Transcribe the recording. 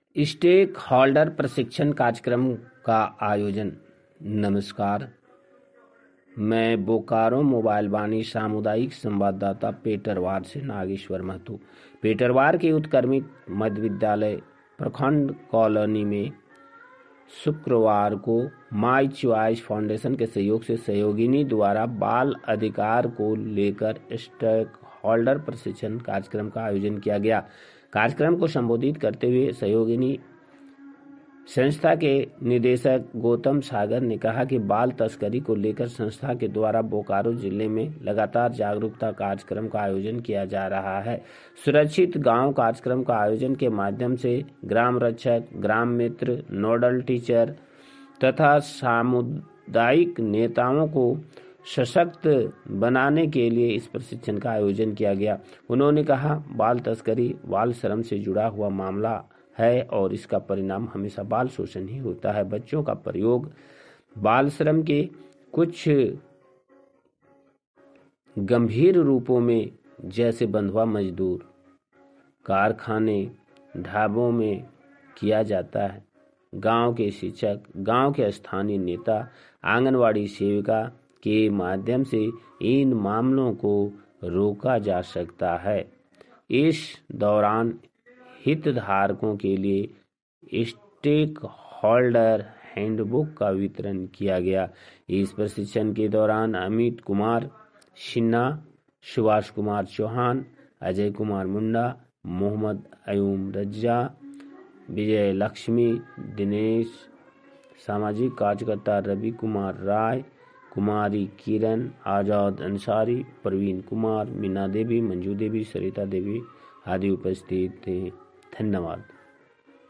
Stake holder प्रशिक्षण कार्यक्रम का आयोजन। नमस्कार, मैं बोकारो मोबाइल वाणी सामुदायिक संवाददाता पेटरवार से नागेश्वर महतो। पेटरवार के उत्क्रमित मध्य विद्यालय प्रखंड कॉलोनी में शुक्रवार को माई चॉइस फाउंडेशन के सहयोग से सहयोगिनी द्वारा बाल अधिकार को लेकर स्टेक होल्डर प्रशिक्षण कार्यक्रम का आयोजन किया गया। कार्यक्रम को संबोधित करते हुए सहयोगिनी संस्था के निदेशक गौतम सागर ने कहा कि बाल तस्करी को लेकर संस्था के द्वारा बोकारो जिले में लगातार जागरूकता कार्यक्रम का आयोजन किया जा रहा है। सुरक्षित गांव कार्यक्रम का आयोजन के माध्यम से ग्राम रक्षक, ग्राम मित्र, नोडल टीचर तथा सामुदायिक नेताओं को सशक्त बनाने के लिए इस प्रशिक्षण का आयोजन किया गया। उन्होंने कहा, बाल तस्करी बाल श्रम से जुड़ा हुआ मामला है और इसका परिणाम हमेशा बाल शोषण ही होता है। बच्चों का प्रयोग बाल श्रम के कुछ गंभीर रूपों में जैसे बंधुआ मजदूर, कारखाने, ढाबों में किया जाता है। गांव के शिक्षक, गांव के स्थानीय नेता, आंगनवाड़ी सेविका के माध्यम से इन मामलों को रोका जा सकता है। इस दौरान हितधारकों के लिए स्टेक होल्डर हैंडबुक का वितरण किया गया। इस प्रशिक्षण के दौरान अमित कुमार सिन्हा, सुभाष कुमार चौहान, अजय कुमार मुंडा, मोहम्मद अयूम रज्जा, विजय लक्ष्मी, दिनेश, सामाजिक कार्यकर्ता रवि कुमार राय, कुमारी किरण, आजाद अंसारी, प्रवीण कुमार, मीना देवी, मंजू देवी, सरिता देवी आदि उपस्थित थे। धन्यवाद।